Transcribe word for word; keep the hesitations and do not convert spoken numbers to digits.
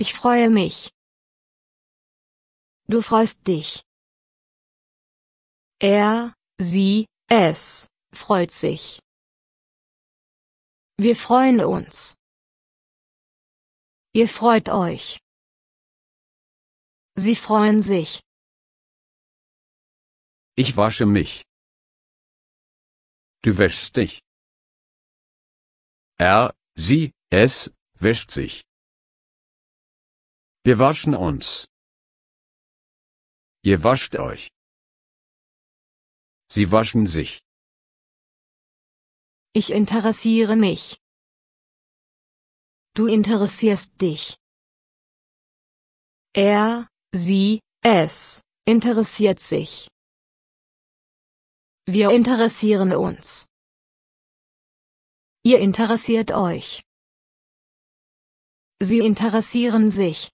Ich freue mich. Du freust dich. Er, sie, es, freut sich. Wir freuen uns. Ihr freut euch. Sie freuen sich. Ich wasche mich. Du wäschst dich. Er, sie, es, wäscht sich. Wir waschen uns. Ihr wascht euch. Sie waschen sich. Ich interessiere mich. Du interessierst dich. Er, sie, es, interessiert sich. Wir interessieren uns. Ihr interessiert euch. Sie interessieren sich.